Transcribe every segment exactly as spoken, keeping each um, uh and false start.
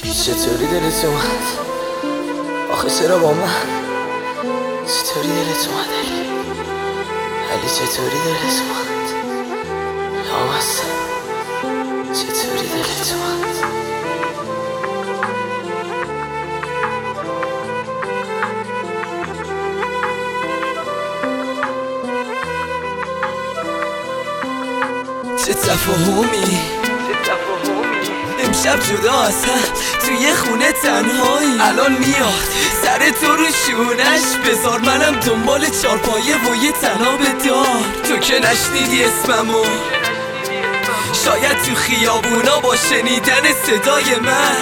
چطوری دلت اومد؟ آخه چرا با من؟ چطوری دلت اومد علی؟ علی چطوری دلت اومد؟ لامسته چطوری دلت اومد؟ چه تفاهمی امشب جدا از هم توی خونه تنهایی الان میاد سر تو رو شونش بذار منم دنبال چارپایه و یه تناب دار تو که نشنیدی اسممو شاید تو خیابونا با شنیدن صدای من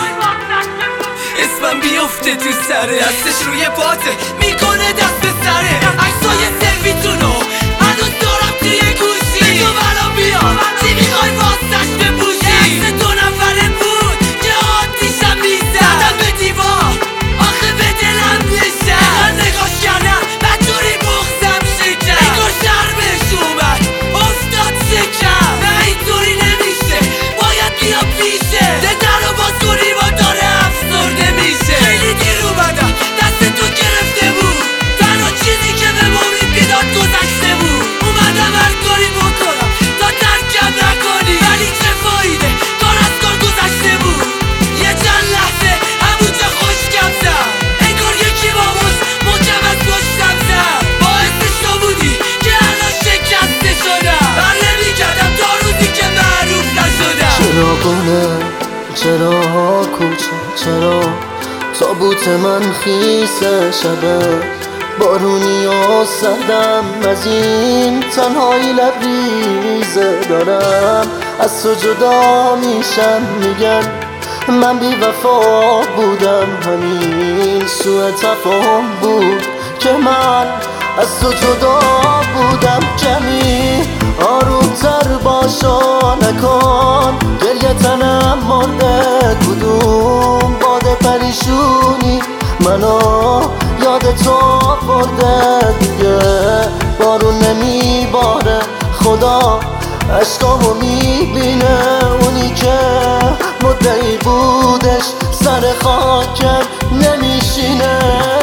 اسمم بیفته تو سره دستش روی پاته میکنه دست سره عکسای سلفیتونو هنوز دارم توی گوشی بگو برام بیا چی میخوای واسش بپوشی دست دو نفره بود که آتیشم میزد زدم به دیوار آخه به دلم میشه من نگاش کردم بدجوری بغزم شکر انگار شرمش اومد افتاد شکر نه اینطوری نمیشه باید بیا پیشه در رو باز کنی با داره افسرده میشه خیلی دیر اومدم دست تو گرفته بود تنها چیزی که به امید بیداد گذشته بود اومدم هر کاری بکنم تا ترکم نکنی ولی چه فایده کار از کار گذشته بود یه چند لحظه همونجا خشکم زد انگار یکی با مشت محکم از پشتم زد باعثش تو بودی که الان شکسته شدم بر نمیکردم تا روزی که معروف نشدم چرا گونه چرا کوچه چرا تابوت من خیسه شبه بارونی و سردم از این تنهایی لبریزه دارم از تو جدا میشم میگن من بی وفا بودم همین سوء تفاهم بود که من از تو جدا بودم کمی آرومتر باشا نکن گریه تنم مرده کدوم باد پریشونی منو یاد تو برده دیگه بارون نمیباره خدا عشقامو میبینه اونی که مدعی بودش سر خاکم نمیشینه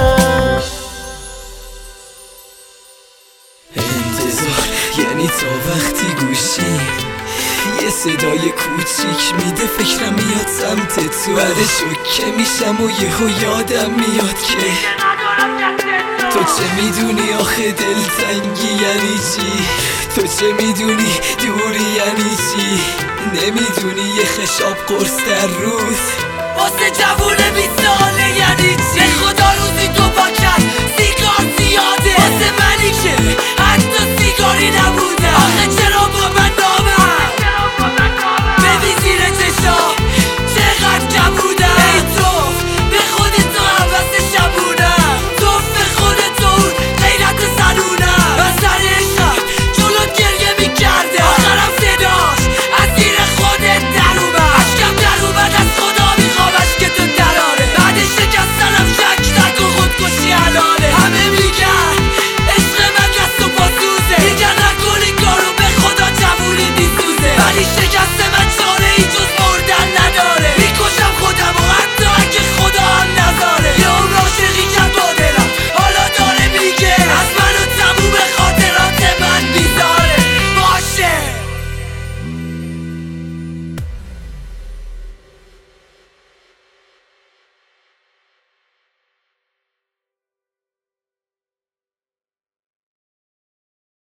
انتظار یعنی تا وقتی گوشی یه صدای کوچیک میده فکرم میاد سمت تو بعد شوکه میشم و یهو یادم میاد که تو چه میدونی آخه دلتنگی یعنی چی تو چه میدونی دوری یعنی چی نمیدونی یه خشاب قرص در روز واسه جوون بیست ساله یعنی چی به خدا روزی تو با کرد سیگار زیاده واسه منی که حتی سیگاری نبوده آخه چه